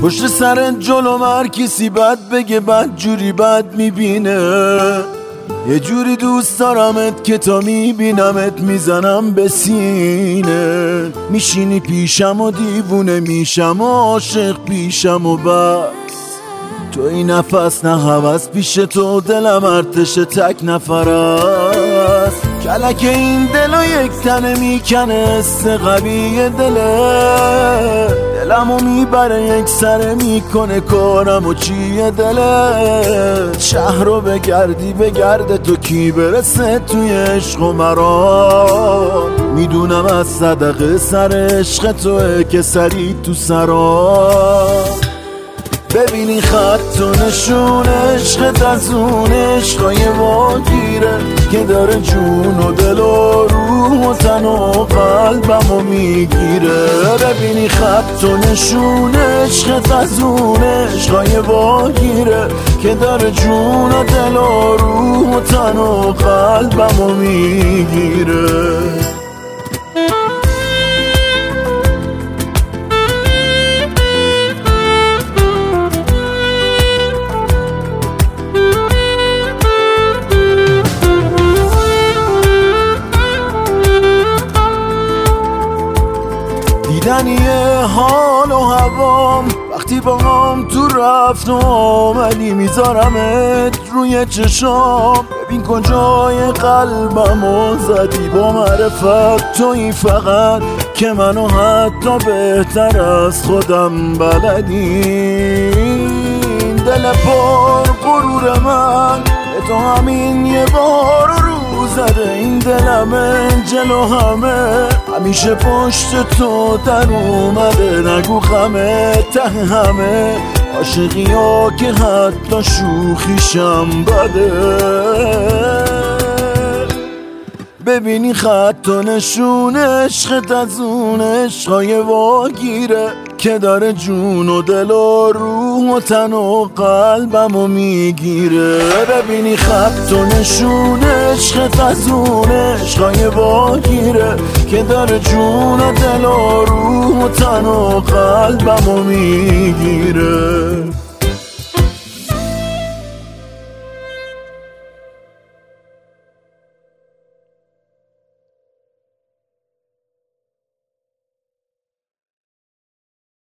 پشت سرت جلو هر کسی بد بگه بد جوری بد میبینه. یه جوری دوست دارمت که تا میبینمت میزنم به سینه. میشینی پیشم و دیوونه میشم و عاشق پیشم و بس. تو این نفس نه هوس پیش تو دلم ارتش تک نفر است. کلک این دلو یک تنه میکنه است قوی دله. دلمو میبره یک سره میکنه کارم و چیه دله. شهر رو بگردی بگرده تو کی برسه توی عشق و مرام. میدونم از صدقه سر عشق توه که سری تو سرام. ببینی خط و نشون عشقت از اون عشقای واگیره که داره جون و دل و روح و تن و قلبمو میگیره. ببینی خط و نشون عشقت از اون عشقای واگیره که داره جون و دل و روح و تن و قلبمو میگیره. دیدنیه حال و هوام وقتی با هم تو رفت و آمدی. میذارمت روی چشام ببین کجای قلبمو زدی. با معرفت تویی فقط که منو حتی بهتر از خودم بلدی. دل پر غرور من به تو همین یه بار رو زده. این دلمه جلو همه همیشه پشت تو در اومده. نگو غمه ته همه عاشقی ها که حتی شوخیشم بده. ببینی خط و نشون عشقت از اون عشقای واگیره که داره جون و دل و روح و تن و قلبمو میگیره. ببینی خط و نشون عشقت از اون عشقای واگیره که داره جون و دل و روح و تن و قلبمو میگیره.